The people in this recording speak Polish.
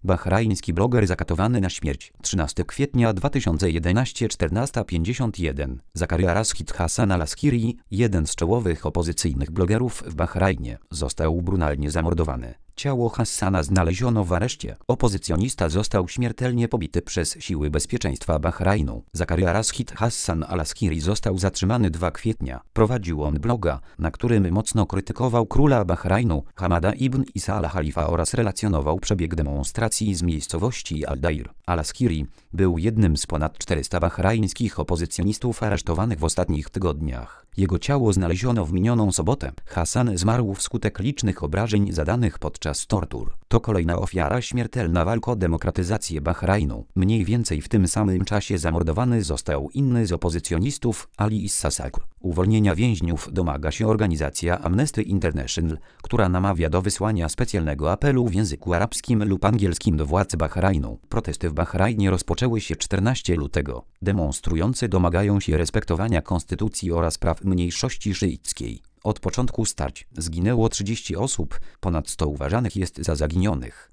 Bahrajński bloger zakatowany na śmierć. 13 kwietnia 2011 14:51. Zakaria Rashid Hassan al-Askiri, jeden z czołowych opozycyjnych blogerów w Bahrajnie, został brutalnie zamordowany. Ciało Hassana znaleziono w areszcie. Opozycjonista został śmiertelnie pobity przez siły bezpieczeństwa Bahrajnu. Zakaria Rashid Hassan al-Askiri został zatrzymany 2 kwietnia. Prowadził on bloga, na którym mocno krytykował króla Bahrajnu, Hamada ibn Isa al-Khalifa oraz relacjonował przebieg demonstracji z miejscowości Al-Dair. Al-Askiri był jednym z ponad 400 bahrajńskich opozycjonistów aresztowanych w ostatnich tygodniach. Jego ciało znaleziono w minioną sobotę. Hassan zmarł wskutek licznych obrażeń zadanych podczas tortur. To kolejna ofiara śmiertelna walki o demokratyzację Bahrajnu. Mniej więcej w tym samym czasie zamordowany został inny z opozycjonistów, Ali Issa Sakr. Uwolnienia więźniów domaga się organizacja Amnesty International, która namawia do wysłania specjalnego apelu w języku arabskim lub angielskim do władz Bahrajnu. Protesty w Bahrajnie rozpoczęły się 14 lutego. Demonstrujący domagają się respektowania konstytucji oraz praw mniejszości szyickiej. Od początku starć zginęło 30 osób, ponad 100 uważanych jest za zaginionych.